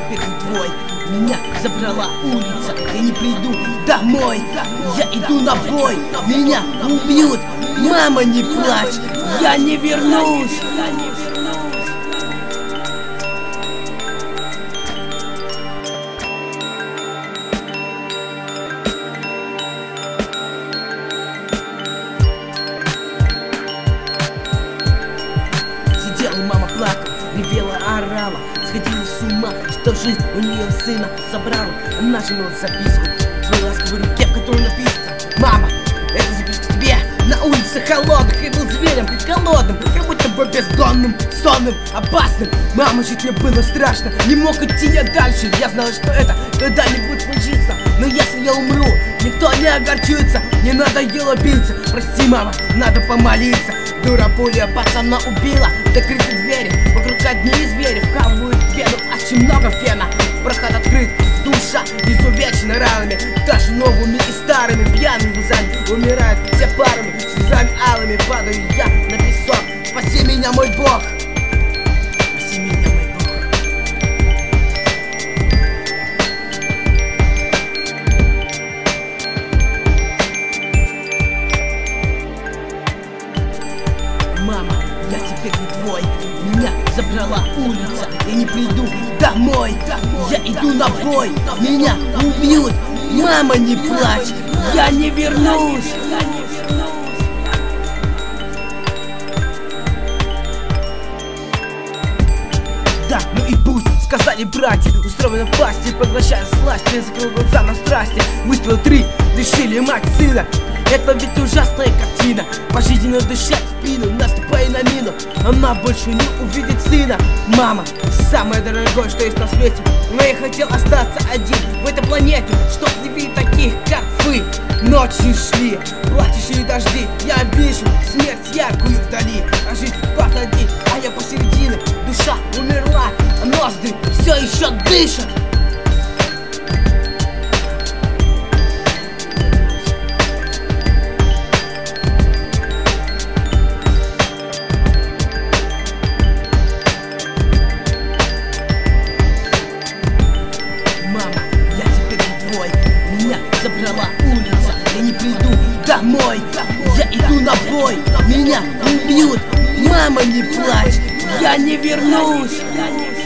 теперь не твой. Меня забрала улица, я не приду домой. Я иду на бой, меня убьют. Мама, не плачь, я не вернусь. Сидела мама, плакала, ревела, орала, сходила с ума, что жизнь у нее сына забрала. Она женила записку в своей ласковой руке, в которой написано: мама, это записка тебе. На улице холодных я был зверем, голодным, как будто бы бездонным, сонным, опасным. Мама, жить мне было страшно, не мог идти я дальше. Я знала, что это когда-нибудь случится, но если я умру, никто не огорчится. Не надоело биться, прости, мама, надо помолиться. Дура пуля пацана убила, закрыты двери, вокруг одни звери вкалывают вену, очень много фена. Проход открыт, душа изувечена ранами, даже новыми и старыми, пьяными глазами умирают все парами, слезами алыми падаю я на песок. Спаси меня, мой Бог! Спаси меня, мой Бог! Мама, я теперь не твой. Меня забрала улица, я не приду домой. Я иду на бой, меня убьют. Мама, не плачь, я не вернусь. Да, ну и пусть, сказали братья, устроена в пасти, поглощая сласть. Я закрыл глаза на страсти. Выстрел 3, лишили мать сына. Это ведь ужасная картина. Пожизненно дышать в спину, наступая на мину. Она больше не увидит сына. Мама, самое дорогое, что есть на свете. Но я хотел остаться один в этой планете, чтоб не видеть таких, как вы. Ночи шли, плачущие дожди. Я вижу смерть яркую вдали, а жизнь позади, а я посередине. Душа умерла, а ноздри все еще дышат. Меня забрала улица, я не приду домой. Я иду на бой, меня убьют. Мама, не плачь, я не вернусь.